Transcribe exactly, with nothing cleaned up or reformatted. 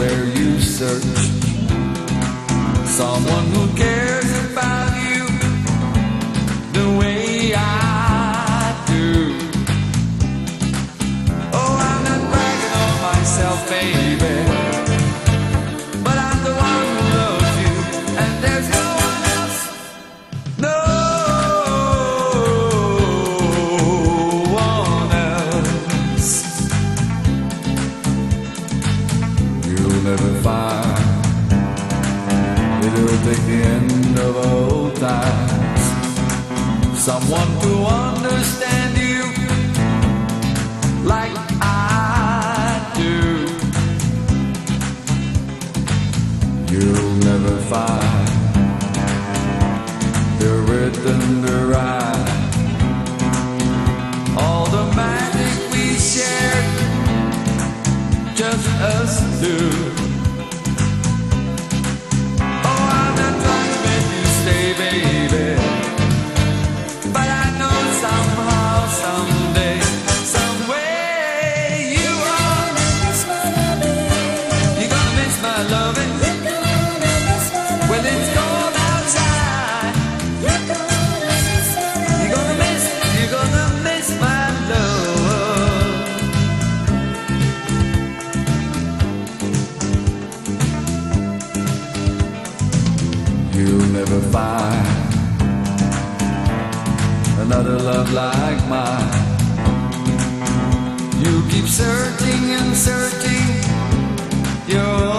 where you search, someone who cares about you the way I do. Oh, I'm not bragging on myself, baby, but I'm the one who loves you, and there's no one else. No one else. You'll never find it'll take the end of old times, someone to understand you like I do. You'll never find the rhythm to ride, all the magic we shared, just us two. Baby, but I know somehow, someday, some way you are. You're gonna miss my loving. Well, it's cold outside. You're gonna miss, you're gonna miss my love. You'll never find another love like mine. You keep searching and searching, you're